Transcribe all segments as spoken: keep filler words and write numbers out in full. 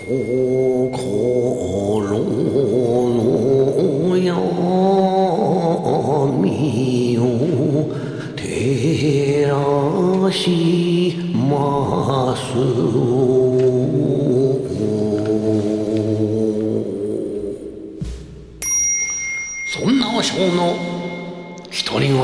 心の闇を照らします。そんな和尚の独り言。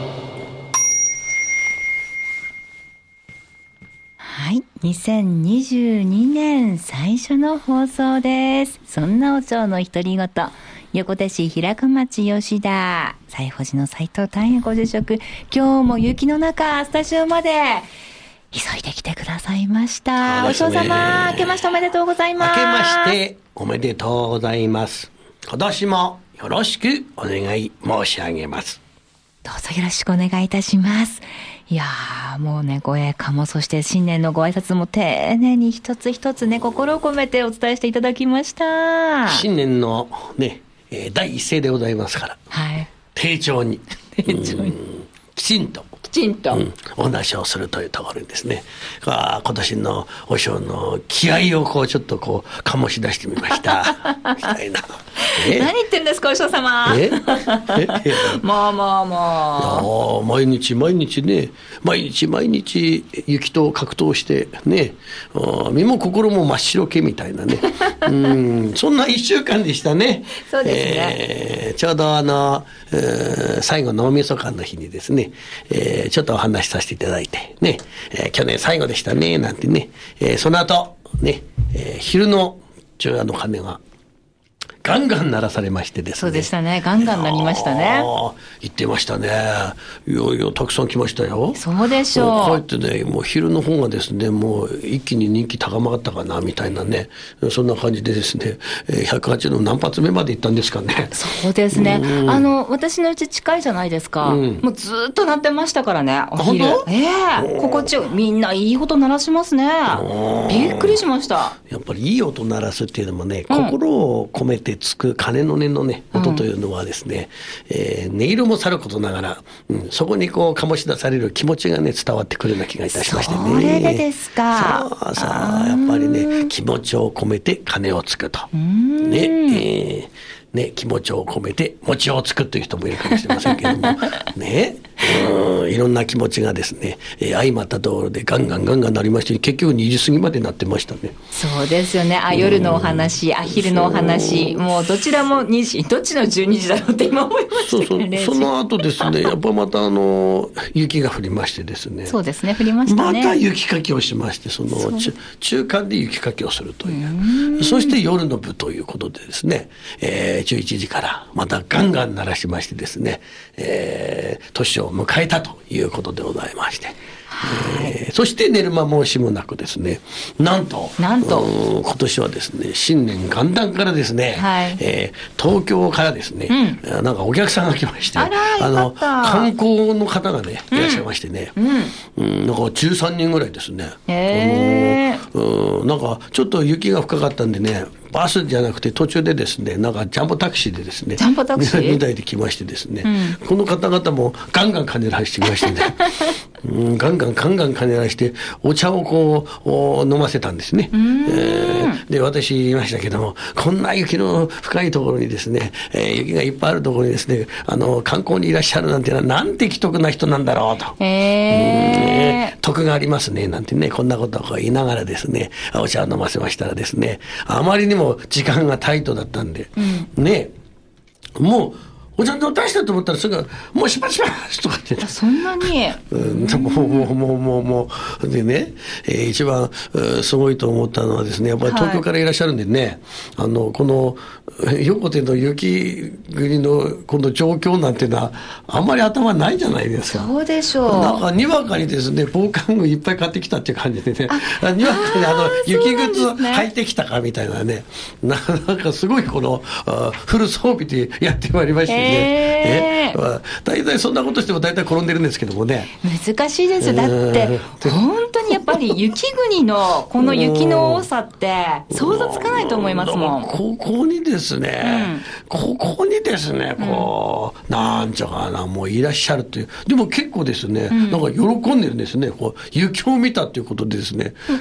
はい、にせんにじゅうにねん最初の放送です。そんな和尚の独り言。横手市平鹿町吉田西宝寺の斉藤大変ご住職、今日も雪の中スタジオまで急いできてくださいました。お嬢様、明けましておめでとうございます。 明けましておめでとうございます。今年もよろしくお願い申し上げます。 どうぞよろしくお願いいたします。いやー、もうね、ご栄華も、そして新年のご挨拶も丁寧に一つ一つね、心を込めてお伝えしていただきました。 新年のね、えー、第一声でございますから、 はい、 丁重に、 丁重にきちんときちんと、うん、 お話をするというところにですね、今年の和尚の気合をこうちょっとこう醸し出してみましたみたいな。 え何言ってんですか、和尚様。えまあまあまあ。毎日毎日ね、毎日毎日雪と格闘してね、身も心も真っ白けみたいなね。うん、そんないっしゅうかんでしたね。 そうですね。 えー、ちょうどあの、えー、最後の大晦日の日にですね、えー、ちょっとお話しさせていただいてね、えー、去年最後でしたねなんてね、えー、その後ね、えー、昼の除夜の鐘がガンガン鳴らされましてですね。 そうでしたね。ガンガン鳴りましたね。 言ってましたね。いやいや、たくさん来ましたよ。 そうでしょう。 こうやってね、もう昼の方がですね、もう一気に人気高まったかな、みたいなね。そんな感じでですね、ひゃくはちの何発目まで行ったんですかね。 そうですね。あの、私のうち近いじゃないですか。うん、もうずっと鳴ってましたからね、お昼。 本当？ ええー、心地よい。みんないい音鳴らしますね。びっくりしました。 やっぱりいい音鳴らすっていうのもね、うん、心を込めてつく鐘の音のね、音というのはですね、うん、えー、音色もさることながら、うん、そこにこう醸し出される気持ちがね、伝わってくるような気がいたしましてね。 それでですか。 そうそう、やっぱりね、気持ちを込めて鐘をつくと。ね、えーね、気持ちを込めて餅をつくという人もいるかもしれませんけれども、ね、うん、いろんな気持ちがですね、えー、相まったところでガンガンガンガンなりまして、結局にじ過ぎまでなってましたね。 そうですよね。あ、夜のお話、あ、昼のお話、もうどちらもにじ、どっちのじゅうにじだろうって今思いましたけどね。 そうそう、その後ですね、やっぱまたあの、雪が降りましてですね。 そうですね、降りましたね。 また雪かきをしまして、その、中、中間で雪かきをするという。うそして夜の部ということでですね、えーじゅういちじからまたガンガン鳴らしましてですね、えー、年を迎えたということでございまして、えー、そして寝る間も惜しもなくですね、なんとなんと今年はですね、新年元旦からですね、 はい、 えー、東京からですね、うん、なんかお客さんが来まして、 あら、 あの観光の方がねいらっしゃいましてね、 うんうん、なんかじゅうさんにんぐらいですね、 えー、 うん、なんかちょっと雪が深かったんでね、バスじゃなくて途中でですね、なんかジャンボタクシーでですね、 ジャンボタクシーにだいで来ましてですね、 うん、 この方々もガンガン金らしてきましてね、うん、ガンガンガンガン金らしてお茶をこう飲ませたんですね。えー、で私言いましたけども、こんな雪の深いところにですね、えー、雪がいっぱいあるところにですね、あの観光にいらっしゃるなんていうのはなんて奇特な人なんだろうと、 えーね、 徳がありますねなんてね、こんなことを言いながらですね、お茶を飲ませましたらですね、あまりにも時間がタイトだったんで、うん、ね、もうお茶の出したと思ったらすぐもうしばしばとかって、 そんなに、 うん、もうもうもうもうもうでね、えー、一番すごいと思ったのはですね、やっぱり東京からいらっしゃるんでね、はい、あのこの横手の雪国のこの状況なんていうのはあんまり頭ないじゃないですか。 そうでしょう。 なんかにわかにですね、防寒具いっぱい買ってきたっていう感じでね、にわかにあの雪靴履いてきたかみたいなね、な, なんかすごいこのフル装備でやってまいりましてね、えー、まあ、大体そんなことしても大体転んでるんですけどもね、 難しいです。だって本当にやっぱり雪国のこの雪の多さって想像つかないと思いますもん。 ここにですね、うん、ここにですね、こう、うん、なんちゃかな、もういらっしゃるという、でも結構ですね、うん、なんか喜んでるんですね、こう雪を見たということでですね、うん、キャッキャ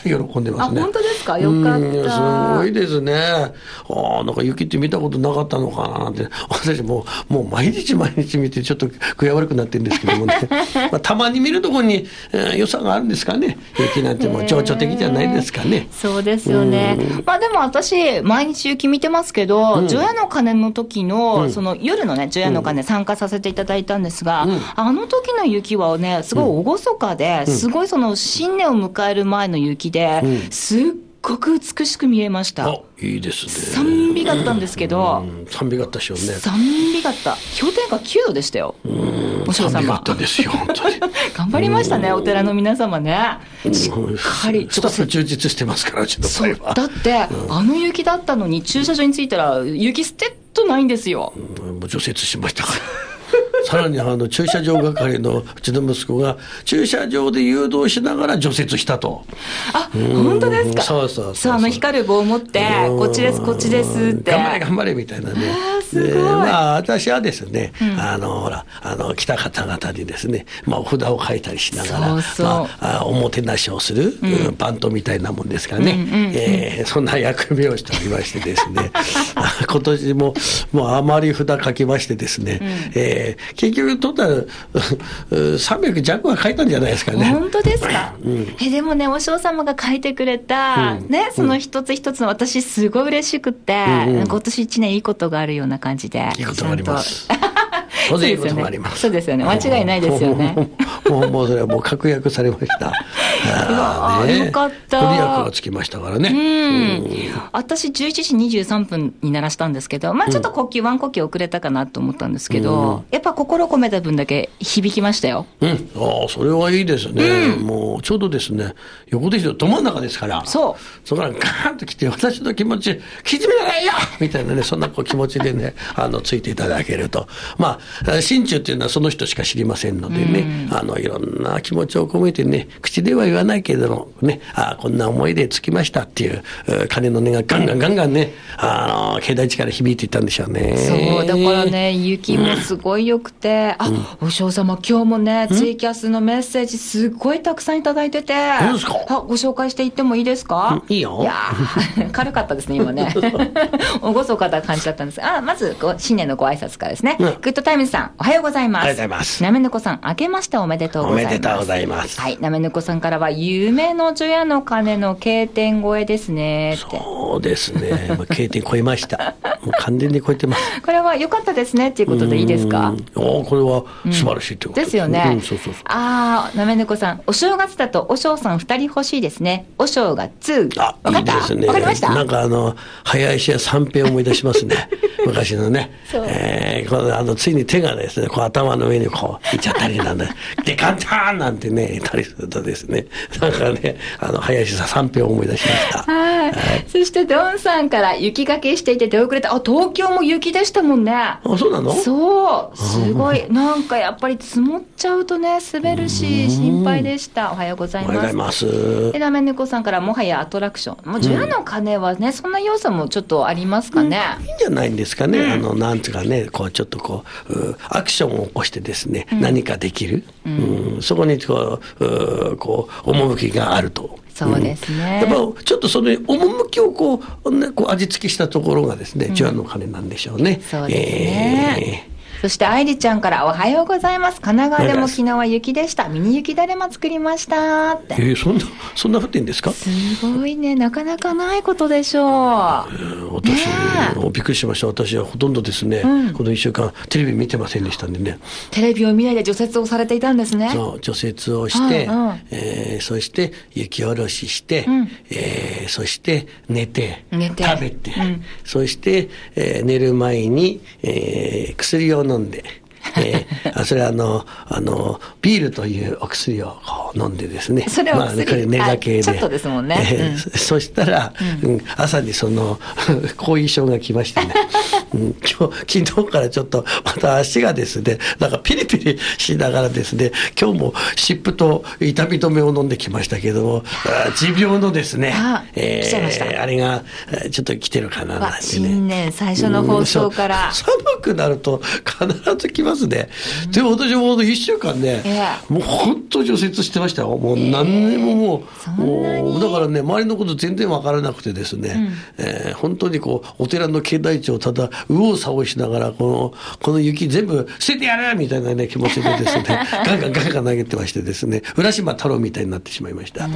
ゃ喜んでますね。 あ、本当ですか？よかった。 すごいですね。ああ、なんか雪って見たことなかったのかななんて、私もう、もう毎日毎日見てちょっと具合悪くなってるんですけどもね。まあ、たまに見るところに、えー、良さがあるんですかね。雪なんてもう情緒的じゃないですかね。 そうですよね。まあでも私、毎日雪見てますけど、 うん、 除夜の鐘の時の、 うん、 その夜のね、除夜の鐘参加させていただいたんですが、うん、あの時の雪はね、すごい厳かで、うん、すごいその新年を迎える前の雪で、うん、すっごく美しく見えました。 あ、いいですね。 賛美だったんですけど、 うん、賛美だったでしょうね。 賛美だった。氷点下きゅうどでしたよ。お嬢様。 賛美だったですよ、本当に。 頑張りましたね、お寺の皆様ね。しっかり。 スタッフ充実してますから、うちの場合は。 だって、うん、あの雪だったのに駐車場に着いたら雪捨てっとないんですよ。 うん、もう除雪しましたから。さらにあの駐車場係のうちの息子が駐車場で誘導しながら除雪したと。 あ、本当ですか。 そうそうそう。 そう、あの光る棒を持ってこっちですこっちですって。 頑張れ頑張れみたいなね。 すごい。 まあ私はですね、うん、あのほらあの来た方々にですね、まあお札を書いたりしながら、そうそう、まあ、おもてなしをする、うん、バントみたいなもんですからね。うんうんうん、えー、そんな役目をしておりましてですね、今年ももうあまり札書きましてですね、うん、えー結局トータルさんびゃく弱は書いたんじゃないですかね。 本当ですか、うん、えでもねお嬢様が書いてくれた、うん、ね、その一つ一つの私すごい嬉しくて、うんうん、今年一年いいことがあるような感じで。 いいことがあります。当然いいこともあります。 そうですよね。間違いないですよね。 もうもうそれはもう確約されました。 あ、ね、よかった。 ご利益がつきましたからね。 うん。うん、私じゅういちじにじゅうさんぷんに鳴らしたんですけど、まあちょっと呼吸、ワン呼吸遅れたかなと思ったんですけど、うん、やっぱ心込めた分だけ響きましたよ。 うん。ああ、それはいいですね。うん、もうちょうどですね、横でど真ん中ですから。 そう。 そこからガーンと来て、私の気持ち、聞いてみなさいよみたいなね、そんなこう気持ちでね、あの、ついていただけると。まあ、心中っていうのはその人しか知りませんのでね、うん、あの、いろんな気持ちを込めてね、口では言わないけれども、ね、あこんな思いでつきましたっていう、鐘の音がガンガンガンガンね、あの、境内地から響いていったんでしょうね。 そう、だからね、雪もすごい良くて、うん、あ、お嬢様今日もね、ツイキャスのメッセージすごいたくさんいただいてて、 どうですか？ あ、ご紹介していってもいいですか？ いいよ。 いや軽かったですね、今ね。おごそかった感じだったんですが、あ、まず、新年のご挨拶からですね。うん、グッドタイムズさん、おはようございます。 おはようございます。 なめぬこさん、明けましておめでとうございます。 おめでとうございます。 はい、なめぬこさんからは、夢の除夜の鐘の K 点超えですねって。 そうですね。K 点超えました。もう完全に超えてます。 これは良かったですねっていうことでいいですか？ おこれは素晴らしいってこと、 うん、ですよね。 うん、そうそうそう。 ああ、なめぬこさん、お正月だとお正さんふたり欲しいですね。お正月。 あ、 分かった？ いいですね。 分かりました。 なんかあの早石や三平を思い出しますね。昔のね。えー、このあのついに手がですね、こう頭の上にこういっちゃったりなんで、でかんたんなんてね、いたりするとですね、なんかね、あの早石さ三平を思い出しました。 はい。はい、そしてドンさんから雪かけしていて出遅れた。あ、東京も雪でしたもんね。 あ、そうなの？ そう、すごい。なんかやっぱり積もっちゃうとね、滑るし心配でした。おはようございます。 おはようございます。 で、なめぬこさんからもはやアトラクション。もう除夜の鐘はね、そんな要素もちょっとありますかね。 うん、いいんじゃないんですかね。うん、あのなんつうかね、こうちょっとこうアクションを起こしてですね、うん、何かできる。うんうん、そこにこううこう趣があると。 そうですね。 うん、やっぱちょっとその趣をこう、ね、こう味付けしたところがですね、除夜の鐘なんでしょうね。 そうですね。えーそして愛理ちゃんからおはようございます。神奈川でも昨日は雪でした。ミニ雪だるま作りましたって。 えー、そんなそんな降ってんですか？ すごいね、なかなかないことでしょう。えー、私、ね、びっくりしました。私はほとんどですね、うん、このいっしゅうかんテレビ見てませんでしたんでね。 テレビを見ないで除雪をされていたんですね。 そう、除雪をして、うんうん、えー、そして雪下ろしして、うん、えー、そして寝て、 寝て食べて、うん、そして、えー、寝る前に、えー、薬を飲んで、えー、それはあのあのビールというお薬をこう飲んでですね、 それはお薬、 まあ、寝酒でちょっとですもんね、 えーうん、そしたら、うん、朝にその後遺症が来ましてねうん、今日昨日からちょっとまた足がですねなんかピリピリしながらですね、今日も湿布と痛み止めを飲んできましたけども、持病のですね、 あ、 えー、 来ちゃいました。 あれがちょっと来てるかななんてね。 新年最初の放送から、 うん、寒くなると必ず来ますね。でも私もいっしゅうかんね、もう本当除雪してましたよ。もう何年ももう、もうだからね周りのこと全然分からなくてですね、うん、えー、本当にこうお寺の境内地をただ右往左往しながらこのこの雪全部捨ててやるみたいなね気持ちでですねガンガンガンガン投げてましてですね、浦島太郎みたいになってしまいました。うん、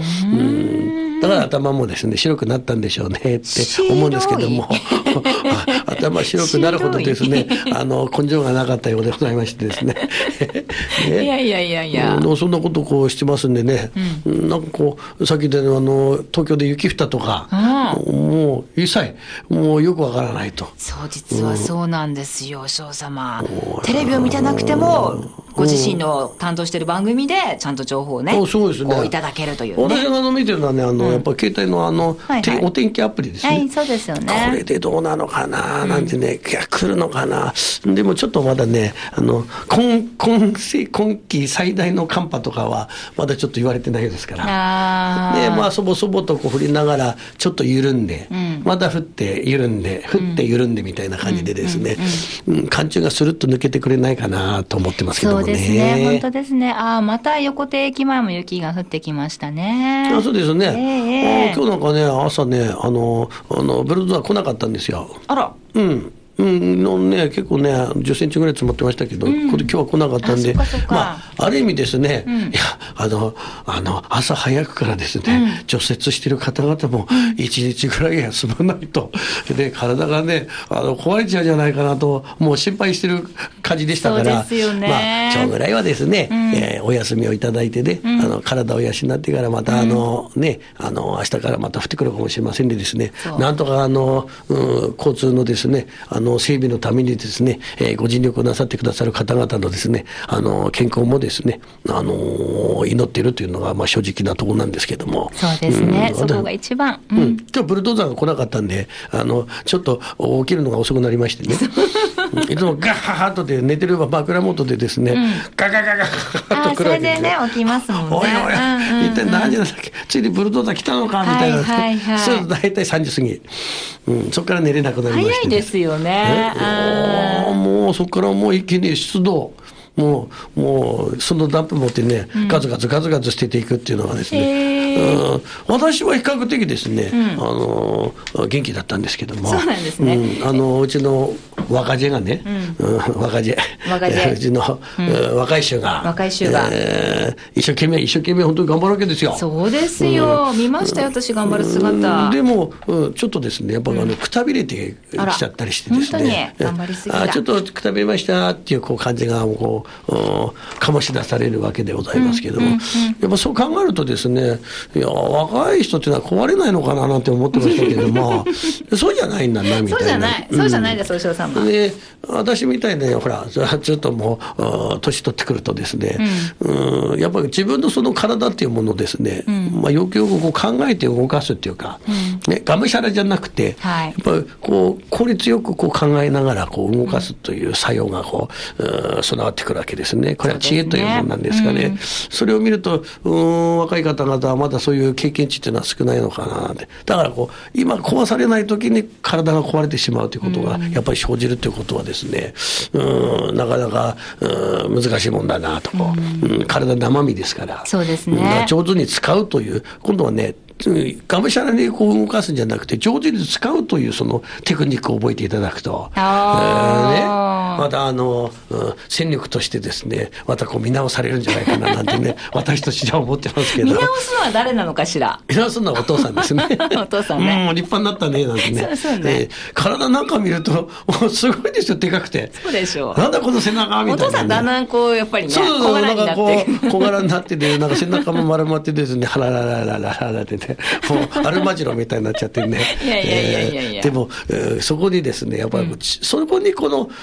だから頭もですね白くなったんでしょうねって思うんですけども頭白くなるほどですねあの根性がなかったようでございましてですねね、 いやいやいやいや、 うん、そんなことこうしてますんでね、うん、なんかこうさっきであの東京で雪降ったとか、うん、もう一切もうよくわからないと。 そう実はそうなんですよ、師匠様。テレビを見てなくてもご自身の担当している番組でちゃんと情報をね、 そうですね、 こういただけるというね。 私が見てるのはね、あの、うん、やっぱり携帯のあの、はいはい、お天気アプリですね、 はい、そうですよね。 これでどうなのかななんてね、うん、いや来るのかな。でもちょっとまだね、あの 今, 今, 今季最大の寒波とかはまだちょっと言われてないですから、 あでまあそぼそぼとこう降りながらちょっと緩んで、うん、また降って緩んで降って緩んでみたいな感じでですね、うんうんうん、寒中がスルッと抜けてくれないかなと思ってますけどもね。 そうですね、本当ですね。ああ、また横手駅前も雪が降ってきましたね。 あ、そうですね、 えー、 あ今日なんかね朝ねあのあのブルードア来なかったんですよ。 あら、 うんうん、のね、結構ねじゅっセンチぐらい積もってましたけど、うん、これ今日は来なかったんで、 あ、そっかそっか、 まあ、ある意味ですね、うん、いやあのあの朝早くからですね、うん、除雪してる方々もいちにちぐらい休まないと、で体がねあの壊れちゃうんじゃないかなともう心配してる感じでしたから、 そうですよね、 まあ、今日ぐらいはですね、うん、えー、お休みをいただいてね、うん、あの体を養ってからまたあの、うん、ね、あの明日からまた降ってくるかもしれませんでですね、なんとかあの、うん、交通のですねあの整備のためにですね、えー、ご尽力なさってくださる方々のですねあの健康もですね、あのー、祈っているというのがまあ正直なところなんですけども。 そうですね、うん、そこが一番、 うんうん、今日ブルドーザーが来なかったんであのちょっと起きるのが遅くなりましてねいつもガッハッとで寝てれば枕元でですね、うん、ガガガガガッと来るわけですよ。 それでね起きますもんね。 おいおい、うんうんうん、一体何時なんだっけ、ついにブルドーザー来たのかみたいな、はいはいはい、そうすると大体さんじ過ぎ、うん、そこから寝れなくなりまして、 早いですよね。 あもうそこからもう一気に出動、もうもうそのダンプ持ってね、うん、ガツガツガツガツ捨てていくっていうのがですね、うん、私は比較的ですね、うん、あの元気だったんですけども。 そうなんですね、 うん、あのうちの若手がね、うんうん、若手若手うちの、うん、若い衆が若い衆が、 えー、一生懸命一生懸命本当に頑張るわけですよ。 そうですよ、うん、見ましたよ私頑張る姿、 うん、でも、うん、ちょっとですねやっぱあの、うん、くたびれてきちゃったりしてですね、 本当に頑張りすぎだ、 あちょっとくたびれましたっていうこう感じがこう、うん、醸し出されるわけでございますけども、うんうんうん、やっぱそう考えるとですね、いや若い人っていうのは壊れないのかななんて思ってましたけどもそうじゃないんだなみたいな。 そうじゃない、うん、そうじゃないですお師匠様。 で私みたいにほらずっともう年取ってくるとですね、うんうん、やっぱり自分のその体っていうものをですね、うんまあ、よくよくこう考えて動かすっていうか、うんね、がむしゃらじゃなくて、はい、やっぱりこう効率よくこう考えながらこう動かすという作用がこう、うん、備わってくるわけですね。これは知恵というものなんですかね。 そ, ね、うん、それを見るとうん若い方々はまだそういう経験値っていうのは少ないのかなって。だからこう今壊されない時に体が壊れてしまうということがやっぱり生じるということはですね、うん、なかなかうん難しいもんだなとこう、うん、体生身ですから、 そうですね、 上手に使うという今度はねがむしゃらにこう動かすんじゃなくて上手に使うというそのテクニックを覚えていただくと、あ、えーね、またあの、うん、戦力としてですねまたこう見直されるんじゃないかななんてね私としては思ってますけど。 見直すのは誰なのかしら。 見直すのはお父さんですねお父さんね、 うん、立派になったねなんてね。 そうそうね、 えー、体なんか見るともうすごいですよでかくて。 そうでしょう。 なんだこの背中みたいな、ね、 お父さんだんだんこうやっぱりねそうそうそう小柄になってなんかこう小柄になっててなんか背中も丸まってですねハラララララララってねもうアルマジロみたいになっちゃってねいやいやいやいやいや、 えー、でも、えー、そこにですねやっぱり、うん、そこにこの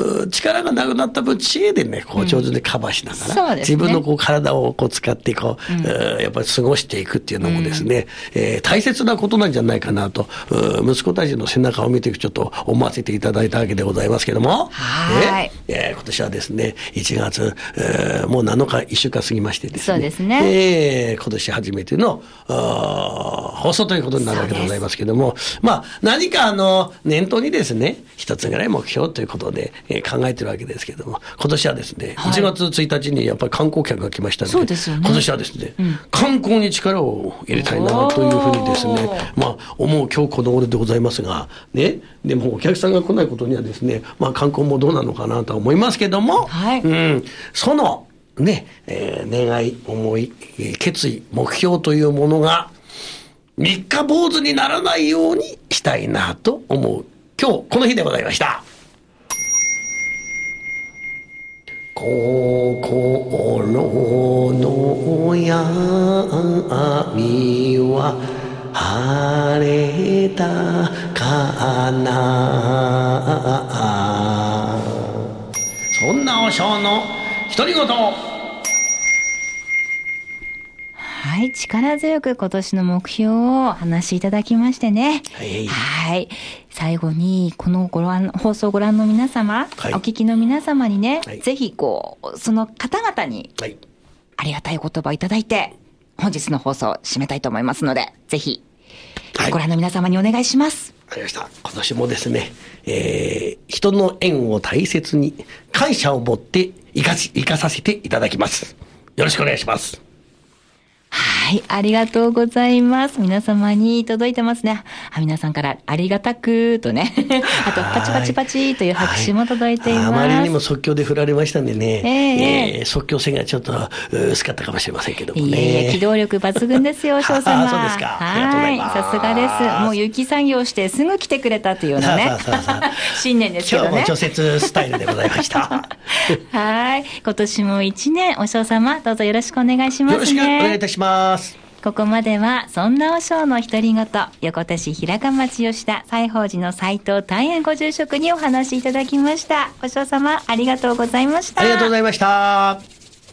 う力がなくなった分、知恵でね、こう上手にカバーしながら、 うん、 自分のこう体をこう使ってこう、うん、やっぱり過ごしていくっていうのもですね、うん、えー、大切なことなんじゃないかなと、息子たちの背中を見てちょっと思わせていただいたわけでございますけども、 はい、 えー、今年はですね、いちがつ、えー、もうなのか、いっしゅうかん過ぎましてですね、 そうですね、 えー、今年初めての放送ということになるわけでございますけども、まあ、何かあの念頭にですね、一つぐらい目標ということで、えー、考えてるわけですけども、今年はですね、はい、いちがつついたちにやっぱり観光客が来ましたので、 そうですよね、 今年はですね、うん、観光に力を入れたいなというふうにですね、まあ、思う今日この頃でございますが、ね、でもお客さんが来ないことにはですね、まあ、観光もどうなのかなとは思いますけども、 はい、 うん、そのね、えー、願い、思い、決意、目標というものが三日坊主にならないようにしたいなと思う今日この日でございました。心の闇は晴れたかな。そんなお正の独り言。 はい、力強く今年の目標をお話しいただきましてね。 はい。 はい。最後に、このご覧、放送をご覧の皆様、はい、お聞きの皆様にね、はい、ぜひ、こう、その方々に、ありがたい言葉をいただいて、本日の放送を締めたいと思いますので、ぜひ、はい、ご覧の皆様にお願いします。 わかりました。今年もですね、えー、人の縁を大切に、感謝を持って生かし、生かさせていただきます。よろしくお願いします。 はい、ありがとうございます。皆様に届いてますね。あ、皆さんからありがたくとね。あと、パチパチパチという拍手も届いています。 あまりにも即興で振られましたんでね。 えーえー、即興性がちょっと薄かったかもしれませんけどもね。 いえ、機動力抜群ですよ、翔様。 あ、そうですか。 はい、さすがです。もう雪作業してすぐ来てくれたというようなね。新年ですけどね。 今日も除雪スタイルでございました。 はい。今年も一年、お翔様、どうぞよろしくお願いしますね。 よろしくお願いいたします。 ここまでは、そんなお正の独り言、横手市平鹿町吉田西宝寺の斉藤大円ご住職にお話しいただきました。お正様、ありがとうございました。 ありがとうございました。